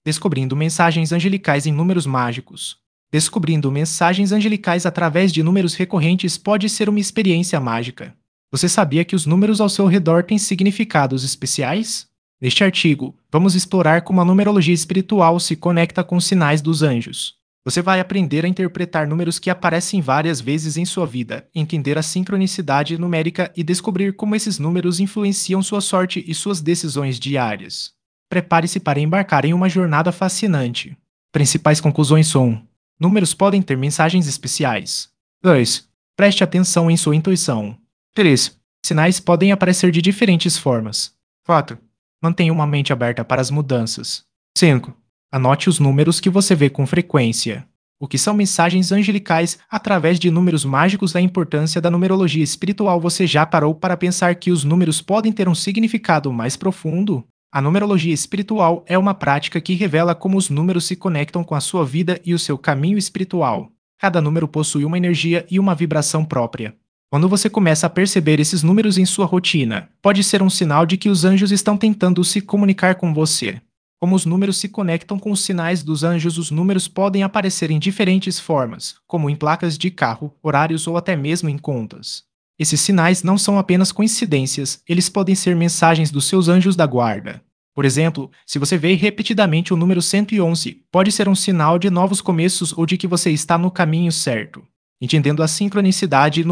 Descobrindo mensagens angelicais em números mágicos. Descobrindo mensagens angelicais através de números recorrentes pode ser uma experiência mágica. Você sabia que os números ao seu redor têm significados especiais? Neste artigo, vamos explorar como a numerologia espiritual se conecta com os sinais dos anjos. Você vai aprender a interpretar números que aparecem várias vezes em sua vida, entender a sincronicidade numérica e descobrir como esses números influenciam sua sorte e suas decisões diárias. Prepare-se para embarcar em uma jornada fascinante. Principais conclusões são: números podem ter mensagens especiais. 2. Preste atenção em sua intuição. 3. Sinais podem aparecer de diferentes formas. 4. Mantenha uma mente aberta para as mudanças. 5. Anote os números que você vê com frequência. O que são mensagens angelicais através de números mágicos? Da importância da numerologia espiritual. Você já parou para pensar que os números podem ter um significado mais profundo? A numerologia espiritual é uma prática que revela como os números se conectam com a sua vida e o seu caminho espiritual. Cada número possui uma energia e uma vibração própria. Quando você começa a perceber esses números em sua rotina, pode ser um sinal de que os anjos estão tentando se comunicar com você. Como os números se conectam com os sinais dos anjos? Os números podem aparecer em diferentes formas, como em placas de carro, horários ou até mesmo em contas. Esses sinais não são apenas coincidências, eles podem ser mensagens dos seus anjos da guarda. Por exemplo, se você vê repetidamente o número 111, pode ser um sinal de novos começos ou de que você está no caminho certo. Entendendo a sincronicidade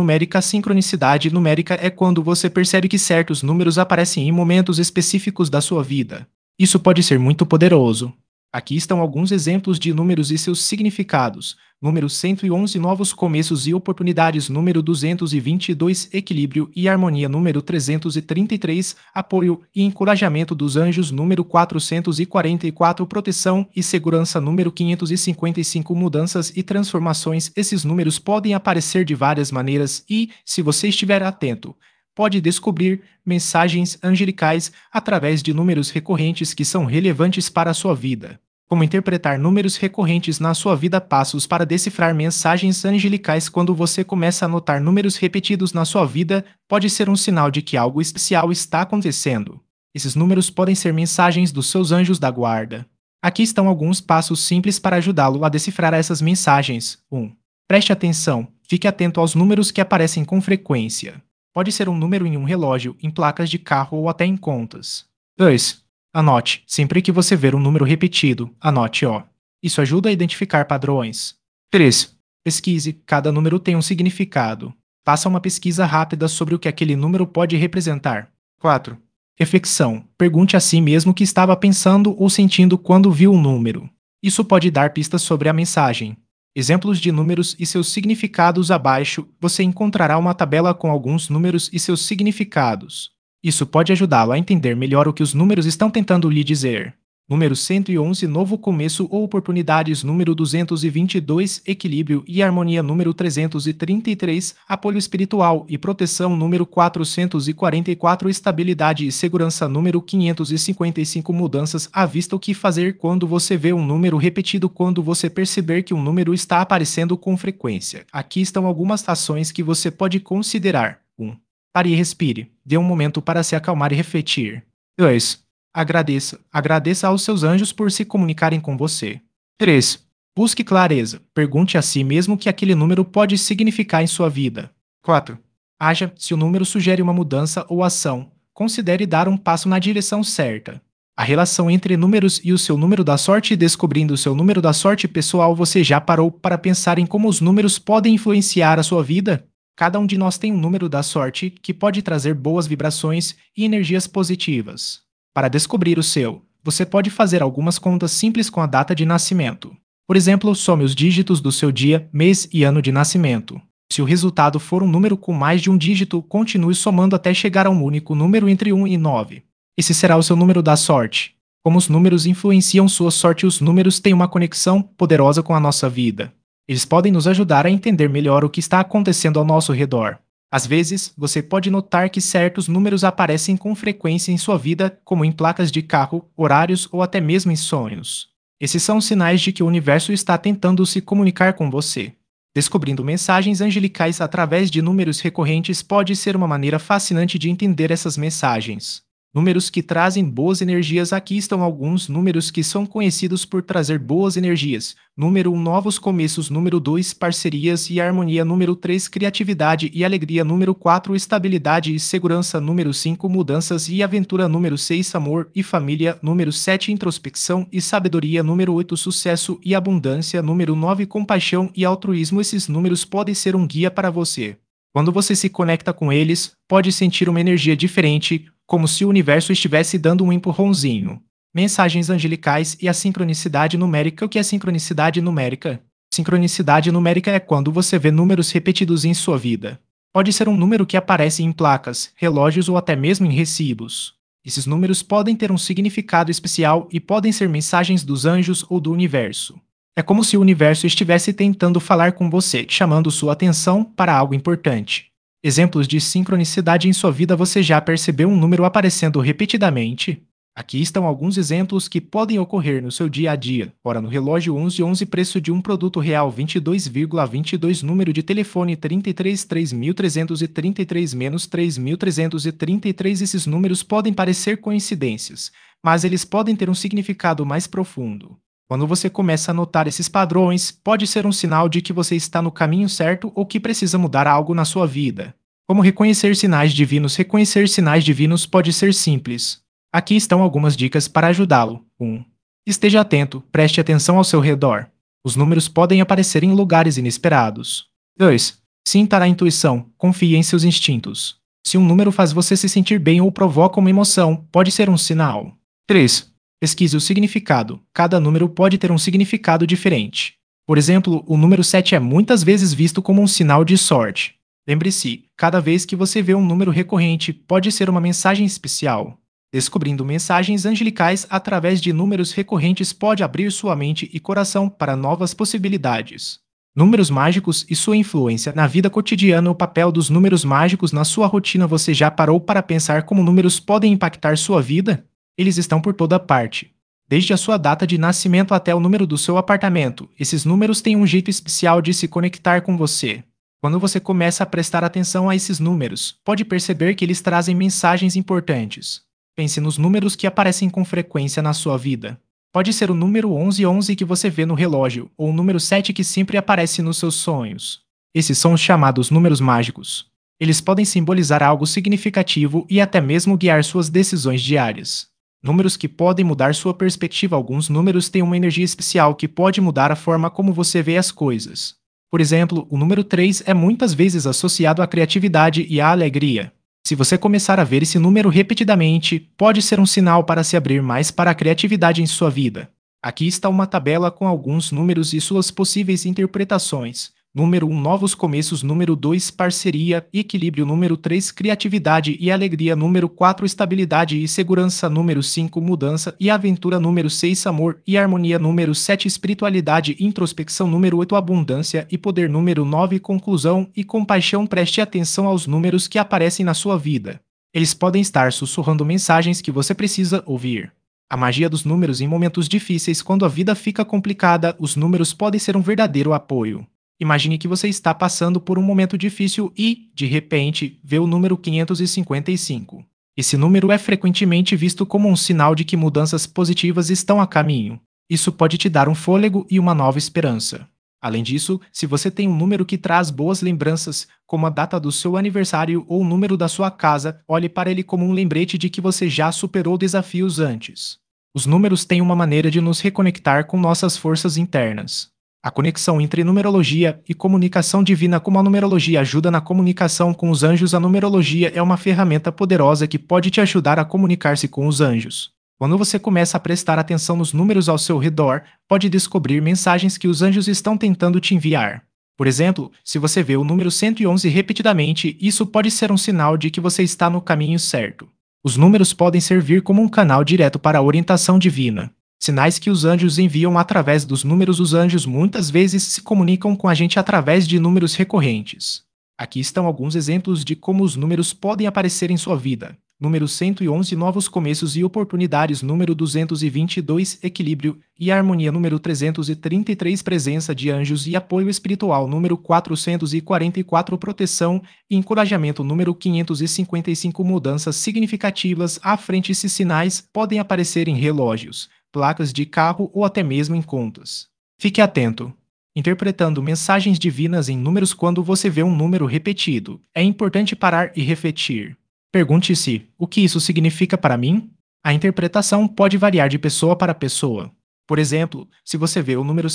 numérica é quando você percebe que certos números aparecem em momentos específicos da sua vida. Isso pode ser muito poderoso. Aqui estão alguns exemplos de números e seus significados. Número 111, novos começos e oportunidades. Número 222, equilíbrio e harmonia. Número 333, apoio e encorajamento dos anjos. Número 444, proteção e segurança. Número 555, mudanças e transformações. Esses números podem aparecer de várias maneiras e, se você estiver atento, pode descobrir mensagens angelicais através de números recorrentes que são relevantes para a sua vida. Como interpretar números recorrentes na sua vida? Passos para decifrar mensagens angelicais. Quando você começa a notar números repetidos na sua vida, pode ser um sinal de que algo especial está acontecendo. Esses números podem ser mensagens dos seus anjos da guarda. Aqui estão alguns passos simples para ajudá-lo a decifrar essas mensagens. 1. Preste atenção. Fique atento aos números que aparecem com frequência. Pode ser um número em um relógio, em placas de carro ou até em contas. 2. Anote. Sempre que você ver um número repetido, anote O. Isso ajuda a identificar padrões. 3. Pesquise. Cada número tem um significado. Faça uma pesquisa rápida sobre o que aquele número pode representar. 4. Reflexão. Pergunte a si mesmo o que estava pensando ou sentindo quando viu o número. Isso pode dar pistas sobre a mensagem. Exemplos de números e seus significados. Abaixo, você encontrará uma tabela com alguns números e seus significados. Isso pode ajudá-lo a entender melhor o que os números estão tentando lhe dizer. Número 111, novo começo ou oportunidades. Número 222, equilíbrio e harmonia. Número 333, apoio espiritual e proteção. Número 444, estabilidade e segurança. Número 555, mudanças à vista. O que fazer quando você vê um número repetido? Quando você perceber que um número está aparecendo com frequência, aqui estão algumas ações que você pode considerar. 1. Pare e respire. Dê um momento para se acalmar e refletir. 2. Agradeça. Agradeça aos seus anjos por se comunicarem com você. 3. Busque clareza. Pergunte a si mesmo o que aquele número pode significar em sua vida. 4. Haja. Se o número sugere uma mudança ou ação, considere dar um passo na direção certa. A relação entre números e o seu número da sorte. Descobrindo o seu número da sorte pessoal. Você já parou para pensar em como os números podem influenciar a sua vida? Cada um de nós tem um número da sorte que pode trazer boas vibrações e energias positivas. Para descobrir o seu, você pode fazer algumas contas simples com a data de nascimento. Por exemplo, some os dígitos do seu dia, mês e ano de nascimento. Se o resultado for um número com mais de um dígito, continue somando até chegar a um único número entre 1 e 9. Esse será o seu número da sorte. Como os números influenciam sua sorte? Os números têm uma conexão poderosa com a nossa vida. Eles podem nos ajudar a entender melhor o que está acontecendo ao nosso redor. Às vezes, você pode notar que certos números aparecem com frequência em sua vida, como em placas de carro, horários ou até mesmo em sonhos. Esses são sinais de que o universo está tentando se comunicar com você. Descobrindo mensagens angelicais através de números recorrentes pode ser uma maneira fascinante de entender essas mensagens. Números que trazem boas energias. Aqui estão alguns números que são conhecidos por trazer boas energias. Número 1, novos começos. Número 2, parcerias e harmonia. Número 3, criatividade e alegria. Número 4, estabilidade e segurança. Número 5, mudanças e aventura. Número 6, amor e família. Número 7, introspecção e sabedoria. Número 8, sucesso e abundância. Número 9, compaixão e altruísmo. Esses números podem ser um guia para você. Quando você se conecta com eles, pode sentir uma energia diferente, como se o universo estivesse dando um empurrãozinho. Mensagens angelicais e a sincronicidade numérica. O que é sincronicidade numérica? Sincronicidade numérica é quando você vê números repetidos em sua vida. Pode ser um número que aparece em placas, relógios ou até mesmo em recibos. Esses números podem ter um significado especial e podem ser mensagens dos anjos ou do universo. É como se o universo estivesse tentando falar com você, chamando sua atenção para algo importante. Exemplos de sincronicidade em sua vida. Você já percebeu um número aparecendo repetidamente? Aqui estão alguns exemplos que podem ocorrer no seu dia a dia. Hora no relógio 11:11, preço de um produto real 22,22, número de telefone 33 3333 menos 3333. Esses números podem parecer coincidências, mas eles podem ter um significado mais profundo. Quando você começa a notar esses padrões, pode ser um sinal de que você está no caminho certo ou que precisa mudar algo na sua vida. Como reconhecer sinais divinos? Reconhecer sinais divinos pode ser simples. Aqui estão algumas dicas para ajudá-lo. 1. Esteja atento, preste atenção ao seu redor. Os números podem aparecer em lugares inesperados. 2. Sinta a intuição, confie em seus instintos. Se um número faz você se sentir bem ou provoca uma emoção, pode ser um sinal. 3. Pesquise o significado. Cada número pode ter um significado diferente. Por exemplo, o número 7 é muitas vezes visto como um sinal de sorte. Lembre-se, cada vez que você vê um número recorrente, pode ser uma mensagem especial. Descobrindo mensagens angelicais através de números recorrentes pode abrir sua mente e coração para novas possibilidades. Números mágicos e sua influência na vida cotidiana. O papel dos números mágicos na sua rotina. Você já parou para pensar como números podem impactar sua vida? Eles estão por toda parte. Desde a sua data de nascimento até o número do seu apartamento, esses números têm um jeito especial de se conectar com você. Quando você começa a prestar atenção a esses números, pode perceber que eles trazem mensagens importantes. Pense nos números que aparecem com frequência na sua vida. Pode ser o número 1111 que você vê no relógio, ou o número 7 que sempre aparece nos seus sonhos. Esses são os chamados números mágicos. Eles podem simbolizar algo significativo e até mesmo guiar suas decisões diárias. Números que podem mudar sua perspectiva. Alguns números têm uma energia especial que pode mudar a forma como você vê as coisas. Por exemplo, o número 3 é muitas vezes associado à criatividade e à alegria. Se você começar a ver esse número repetidamente, pode ser um sinal para se abrir mais para a criatividade em sua vida. Aqui está uma tabela com alguns números e suas possíveis interpretações. Número 1, novos começos. Número 2, parceria e equilíbrio. Número 3, criatividade e alegria. Número 4, estabilidade e segurança. Número 5, mudança e aventura. Número 6, amor e harmonia. Número 7, espiritualidade e introspecção. Número 8, abundância e poder. Número 9, conclusão e compaixão. Preste atenção aos números que aparecem na sua vida. Eles podem estar sussurrando mensagens que você precisa ouvir. A magia dos números em momentos difíceis. Quando a vida fica complicada, os números podem ser um verdadeiro apoio. Imagine que você está passando por um momento difícil e, de repente, vê o número 555. Esse número é frequentemente visto como um sinal de que mudanças positivas estão a caminho. Isso pode te dar um fôlego e uma nova esperança. Além disso, se você tem um número que traz boas lembranças, como a data do seu aniversário ou o número da sua casa, olhe para ele como um lembrete de que você já superou desafios antes. Os números têm uma maneira de nos reconectar com nossas forças internas. A conexão entre numerologia e comunicação divina. Como a numerologia ajuda na comunicação com os anjos, a numerologia é uma ferramenta poderosa que pode te ajudar a comunicar-se com os anjos. Quando você começa a prestar atenção nos números ao seu redor, pode descobrir mensagens que os anjos estão tentando te enviar. Por exemplo, se você vê o número 111 repetidamente, isso pode ser um sinal de que você está no caminho certo. Os números podem servir como um canal direto para a orientação divina. Sinais que os anjos enviam através dos números. Os anjos muitas vezes se comunicam com a gente através de números recorrentes. Aqui estão alguns exemplos de como os números podem aparecer em sua vida. número 111, novos começos e oportunidades, número 222, equilíbrio e harmonia, número 333, presença de anjos e apoio espiritual, número 444, proteção e encorajamento, número 555, mudanças significativas à frente. Esses sinais podem aparecer em relógios, placas de carro ou até mesmo em contas. Fique atento. Interpretando mensagens divinas em números. Quando você vê um número repetido, é importante parar e refletir. Pergunte-se: o que isso significa para mim? A interpretação pode variar de pessoa para pessoa. Por exemplo, se você vê o número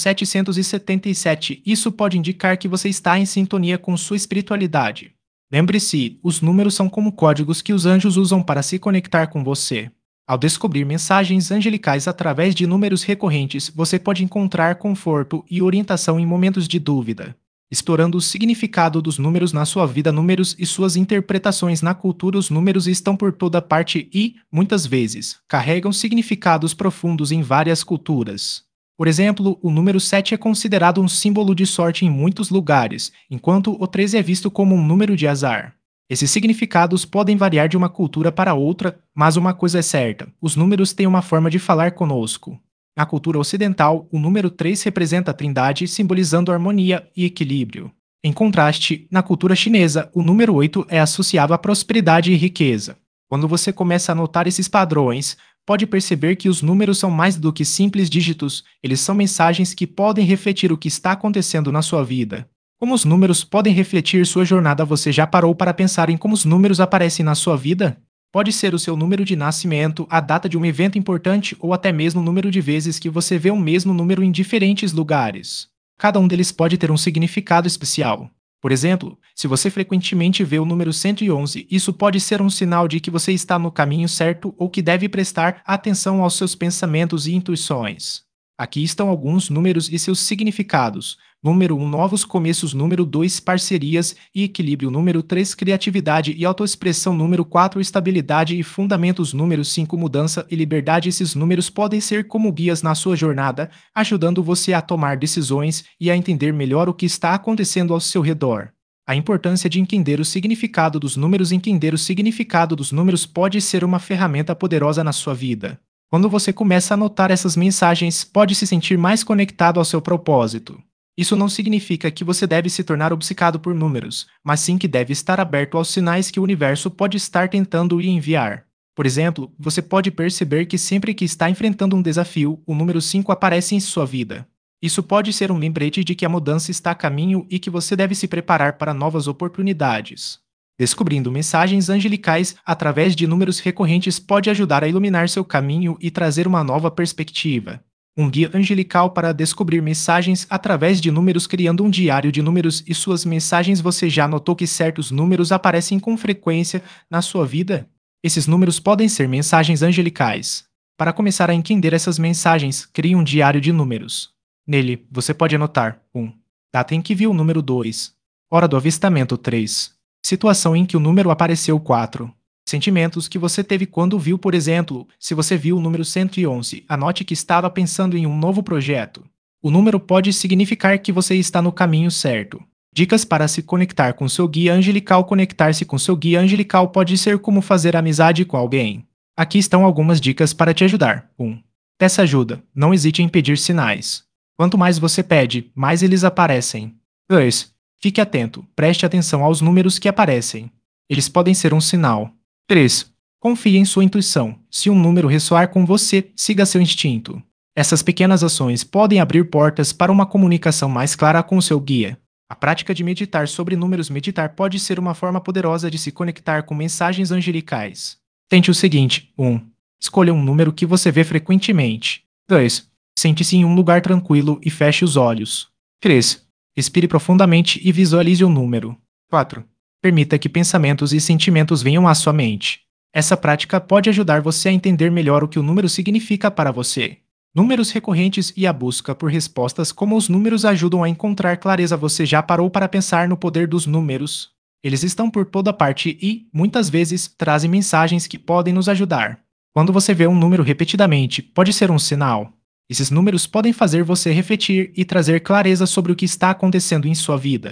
777, isso pode indicar que você está em sintonia com sua espiritualidade. Lembre-se, os números são como códigos que os anjos usam para se conectar com você. Ao descobrir mensagens angelicais através de números recorrentes, você pode encontrar conforto e orientação em momentos de dúvida. Explorando o significado dos números na sua vida, números e suas interpretações na cultura. Os números estão por toda parte e, muitas vezes, carregam significados profundos em várias culturas. Por exemplo, o número 7 é considerado um símbolo de sorte em muitos lugares, enquanto o 13 é visto como um número de azar. Esses significados podem variar de uma cultura para outra, mas uma coisa é certa: os números têm uma forma de falar conosco. Na cultura ocidental, o número 3 representa a Trindade, simbolizando harmonia e equilíbrio. Em contraste, na cultura chinesa, o número 8 é associado à prosperidade e riqueza. Quando você começa a notar esses padrões, pode perceber que os números são mais do que simples dígitos, eles são mensagens que podem refletir o que está acontecendo na sua vida. Como os números podem refletir sua jornada? Você já parou para pensar em como os números aparecem na sua vida? Pode ser o seu número de nascimento, a data de um evento importante ou até mesmo o número de vezes que você vê o mesmo número em diferentes lugares. Cada um deles pode ter um significado especial. Por exemplo, se você frequentemente vê o número 111, isso pode ser um sinal de que você está no caminho certo ou que deve prestar atenção aos seus pensamentos e intuições. Aqui estão alguns números e seus significados. Número 1, novos começos. Número 2, parcerias e equilíbrio. Número 3, criatividade e autoexpressão. Número 4, estabilidade e fundamentos. Número 5, mudança e liberdade. Esses números podem ser como guias na sua jornada, ajudando você a tomar decisões e a entender melhor o que está acontecendo ao seu redor. A importância de entender o significado dos números. Entender o significado dos números pode ser uma ferramenta poderosa na sua vida. Quando você começa a notar essas mensagens, pode se sentir mais conectado ao seu propósito. Isso não significa que você deve se tornar obcecado por números, mas sim que deve estar aberto aos sinais que o universo pode estar tentando lhe enviar. Por exemplo, você pode perceber que sempre que está enfrentando um desafio, o número 5 aparece em sua vida. Isso pode ser um lembrete de que a mudança está a caminho e que você deve se preparar para novas oportunidades. Descobrindo mensagens angelicais através de números recorrentes pode ajudar a iluminar seu caminho e trazer uma nova perspectiva. Um guia angelical para descobrir mensagens através de números. Criando um diário de números e suas mensagens. Você já notou que certos números aparecem com frequência na sua vida? Esses números podem ser mensagens angelicais. Para começar a entender essas mensagens, crie um diário de números. Nele, você pode anotar 1. Data em que viu o número 2. Hora do avistamento 3. Situação em que o número apareceu 4. Sentimentos que você teve quando viu. Por exemplo, se você viu o número 111, anote que estava pensando em um novo projeto. O número pode significar que você está no caminho certo. Dicas para se conectar com seu guia angelical. Conectar-se com seu guia angelical pode ser como fazer amizade com alguém. Aqui estão algumas dicas para te ajudar. 1. Peça ajuda. Não hesite em pedir sinais. Quanto mais você pede, mais eles aparecem. 2. Fique atento. Preste atenção aos números que aparecem. Eles podem ser um sinal. 3. Confie em sua intuição. Se um número ressoar com você, siga seu instinto. Essas pequenas ações podem abrir portas para uma comunicação mais clara com o seu guia. A prática de meditar sobre números. Meditar pode ser uma forma poderosa de se conectar com mensagens angelicais. Tente o seguinte: 1. Escolha um número que você vê frequentemente. 2. Sente-se em um lugar tranquilo e feche os olhos. 3. Respire profundamente e visualize o número. 4. Permita que pensamentos e sentimentos venham à sua mente. Essa prática pode ajudar você a entender melhor o que o número significa para você. Números recorrentes e a busca por respostas. Como os números ajudam a encontrar clareza? Você já parou para pensar no poder dos números? Eles estão por toda parte e, muitas vezes, trazem mensagens que podem nos ajudar. Quando você vê um número repetidamente, pode ser um sinal. Esses números podem fazer você refletir e trazer clareza sobre o que está acontecendo em sua vida.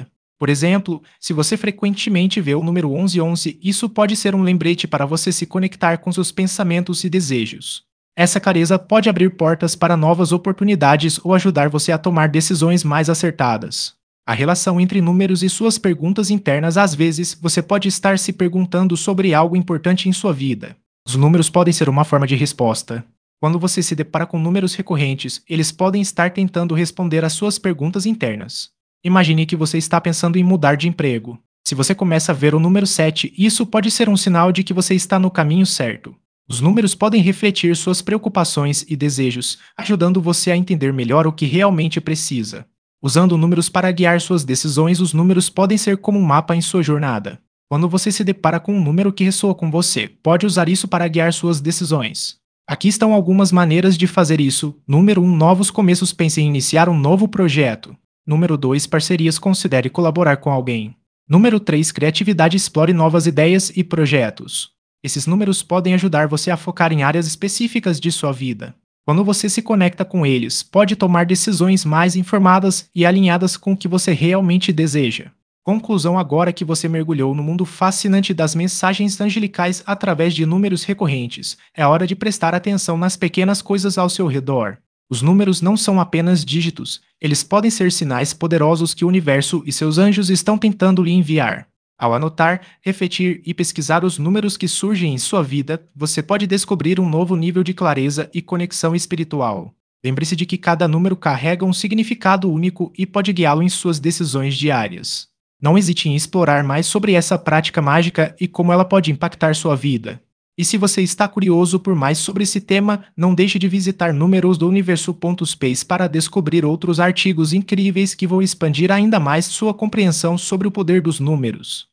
Por exemplo, se você frequentemente vê o número 1111, isso pode ser um lembrete para você se conectar com seus pensamentos e desejos. Essa clareza pode abrir portas para novas oportunidades ou ajudar você a tomar decisões mais acertadas. A relação entre números e suas perguntas internas, às vezes, você pode estar se perguntando sobre algo importante em sua vida. Os números podem ser uma forma de resposta. Quando você se depara com números recorrentes, eles podem estar tentando responder às suas perguntas internas. Imagine que você está pensando em mudar de emprego. Se você começa a ver o número 7, isso pode ser um sinal de que você está no caminho certo. Os números podem refletir suas preocupações e desejos, ajudando você a entender melhor o que realmente precisa. Usando números para guiar suas decisões, os números podem ser como um mapa em sua jornada. Quando você se depara com um número que ressoa com você, pode usar isso para guiar suas decisões. Aqui estão algumas maneiras de fazer isso. Número 1, novos começos. Pense em iniciar um novo projeto. Número 2, parcerias. Considere colaborar com alguém. Número 3, criatividade. Explore novas ideias e projetos. Esses números podem ajudar você a focar em áreas específicas de sua vida. Quando você se conecta com eles, pode tomar decisões mais informadas e alinhadas com o que você realmente deseja. Conclusão: agora que você mergulhou no mundo fascinante das mensagens angelicais através de números recorrentes, é hora de prestar atenção nas pequenas coisas ao seu redor. Os números não são apenas dígitos, eles podem ser sinais poderosos que o universo e seus anjos estão tentando lhe enviar. Ao anotar, refletir e pesquisar os números que surgem em sua vida, você pode descobrir um novo nível de clareza e conexão espiritual. Lembre-se de que cada número carrega um significado único e pode guiá-lo em suas decisões diárias. Não hesite em explorar mais sobre essa prática mágica e como ela pode impactar sua vida. E se você está curioso por mais sobre esse tema, não deixe de visitar numerosdouniverso.space para descobrir outros artigos incríveis que vão expandir ainda mais sua compreensão sobre o poder dos números.